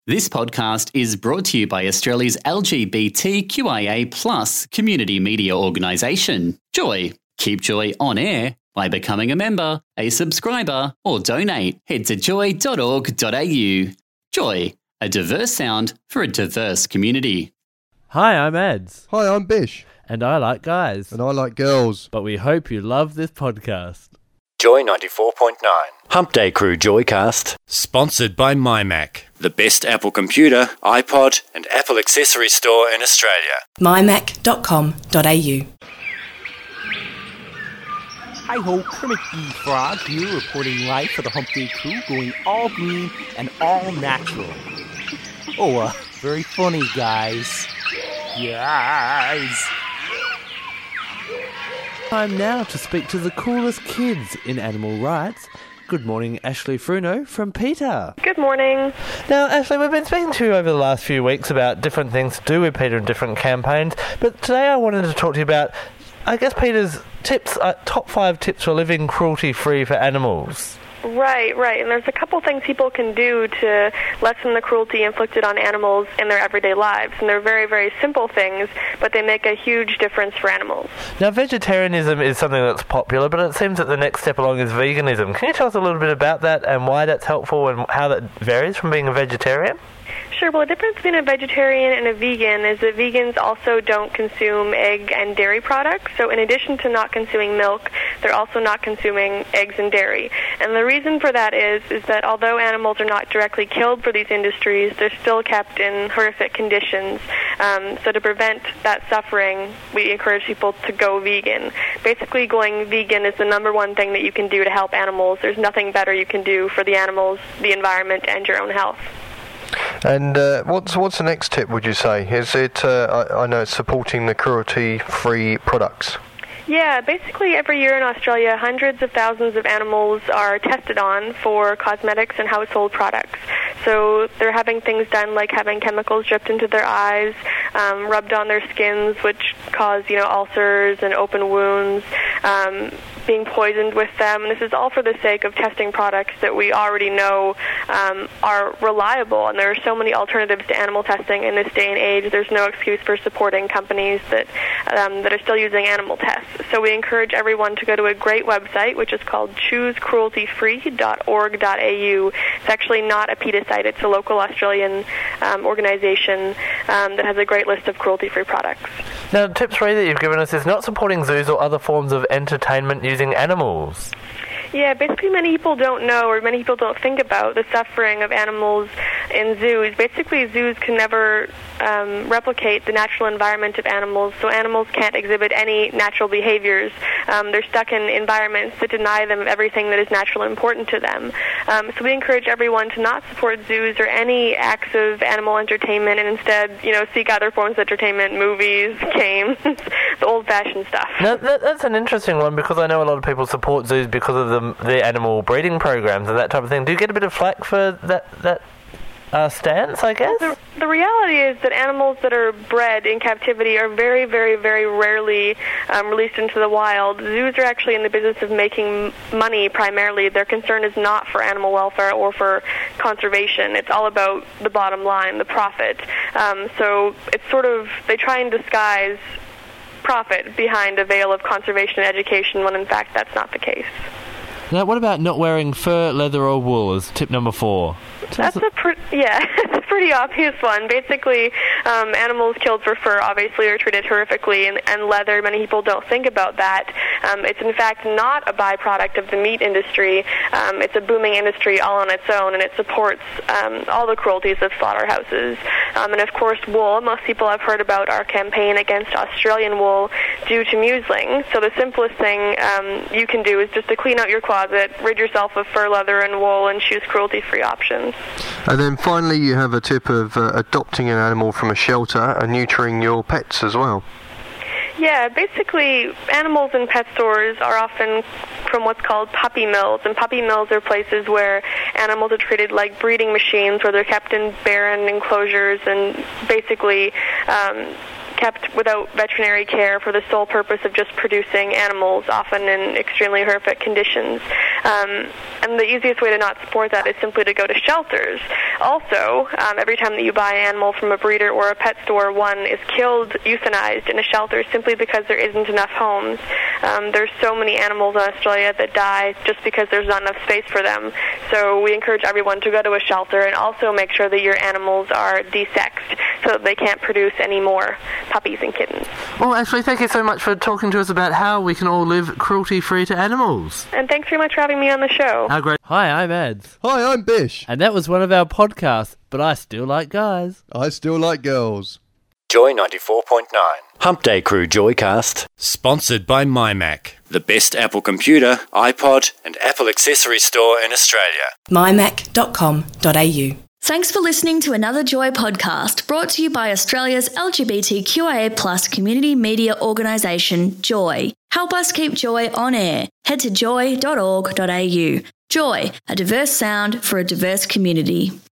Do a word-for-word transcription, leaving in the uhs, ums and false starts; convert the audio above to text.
This podcast is brought to you by Australia's L G B T Q I A plus community media organisation, Joy. Keep Joy on air by becoming a member, a subscriber, or donate. Head to joy dot org dot a u. Joy, a diverse sound for a diverse community. Hi, I'm Ads. Hi, I'm Bish. And I like guys. And I like girls. But we hope you love this podcast. Joy ninety-four point nine. Hump Day Crew Joycast. Sponsored by MyMac. The best Apple computer, iPod, and Apple accessory store in Australia. my mac dot com dot a u. Hi-ho, Kermit the Frog here, reporting live for the Hump Day Crew, going all green and all natural. Oh, uh, very funny, guys. Yes. Time now to speak to the coolest kids in animal rights. Good morning, Ashley Fruno from PETA. Good morning. Now, Ashley, we've been speaking to you over the last few weeks about different things to do with PETA and different campaigns, but today I wanted to talk to you about, I guess, PETA's tips, uh, top five tips for living cruelty-free for animals. Right, right. And there's a couple things people can do to lessen the cruelty inflicted on animals in their everyday lives. And they're very, very simple things, but they make a huge difference for animals. Now, vegetarianism is something that's popular, but it seems that the next step along is veganism. Can you tell us a little bit about that and why that's helpful and how that varies from being a vegetarian? Sure. Well, the difference between a vegetarian and a vegan is that vegans also don't consume egg and dairy products. So in addition to not consuming milk, they're also not consuming eggs and dairy. And the reason for that is, is that although animals are not directly killed for these industries, they're still kept in horrific conditions. Um, so to prevent that suffering, we encourage people to go vegan. Basically, going vegan is the number one thing that you can do to help animals. There's nothing better you can do for the animals, the environment, and your own health. And uh, what's what's the next tip, would you say? Is it, uh, I, I know it's supporting the cruelty-free products. Yeah, basically every year in Australia, hundreds of thousands of animals are tested on for cosmetics and household products. So they're having things done like having chemicals dripped into their eyes, um, rubbed on their skins, which cause, you know, ulcers and open wounds, um, being poisoned with them. And this is all for the sake of testing products that we already know um, are reliable. And there are so many alternatives to animal testing in this day and age. There's no excuse for supporting companies that um, that are still using animal tests. So we encourage everyone to go to a great website, which is called choose cruelty free dot org dot a u. It's actually not a PETA site. It's a local Australian um, organization um, that has a great list of cruelty-free products. Now, tip three that you've given us is not supporting zoos or other forms of entertainment using animals. Yeah, basically many people don't know, or many people don't think about the suffering of animals in zoos. Basically, zoos can never um, replicate the natural environment of animals, so animals can't exhibit any natural behaviors. Um, they're stuck in environments that deny them of everything that is natural and important to them. Um, so we encourage everyone to not support zoos or any acts of animal entertainment, and instead, you know, seek other forms of entertainment, movies, games, the old-fashioned stuff. Now, that, that's an interesting one, because I know a lot of people support zoos because of the the animal breeding programs and that type of thing. Do you get a bit of flack for that that uh, stance, I guess? Well, the, the reality is that animals that are bred in captivity are very, very, very rarely um, released into the wild. Zoos are actually in the business of making money primarily. Their concern is not for animal welfare or for conservation. It's all about the bottom line, the profit. Um, so it's sort of, they try and disguise profit behind a veil of conservation and education when in fact that's not the case. Now, what about not wearing fur, leather, or wool as tip number four? That's a pre- yeah, it's a pretty obvious one. Basically, um, animals killed for fur obviously are treated horrifically, and, and leather, many people don't think about that. Um, it's in fact not a byproduct of the meat industry. Um, it's a booming industry all on its own, and it supports um, all the cruelties of slaughterhouses. Um, and of course, wool. Most people have heard about our campaign against Australian wool due to muesling. So the simplest thing um, you can do is just to clean out your closet, rid yourself of fur, leather, and wool, and choose cruelty-free options. And then finally you have a tip of uh, adopting an animal from a shelter and neutering your pets as well. Yeah, basically animals in pet stores are often from what's called puppy mills, and puppy mills are places where animals are treated like breeding machines, where they're kept in barren enclosures and basically um, kept without veterinary care for the sole purpose of just producing animals, often in extremely horrific conditions. Um, and the easiest way to not support that is simply to go to shelters. Also, um, every time that you buy an animal from a breeder or a pet store, one is killed, euthanized in a shelter simply because there isn't enough homes. Um, there's so many animals in Australia that die just because there's not enough space for them. So we encourage everyone to go to a shelter and also make sure that your animals are desexed so that they can't produce any more puppies and kittens. Well, Ashley, thank you so much for talking to us about how we can all live cruelty-free to animals. And thanks very much for having me on the show. How great. Hi, I'm Ads. Hi, I'm Bish. And that was one of our podcasts, but I still like guys. I still like girls. Joy ninety-four point nine. Hump Day Crew Joycast. Sponsored by MyMac. The best Apple computer, iPod, and Apple accessory store in Australia. my mac dot com dot a u. Thanks for listening to another Joy podcast brought to you by Australia's L G B T Q I A plus community media organisation, Joy. Help us keep Joy on air. Head to joy dot org dot a u. Joy, a diverse sound for a diverse community.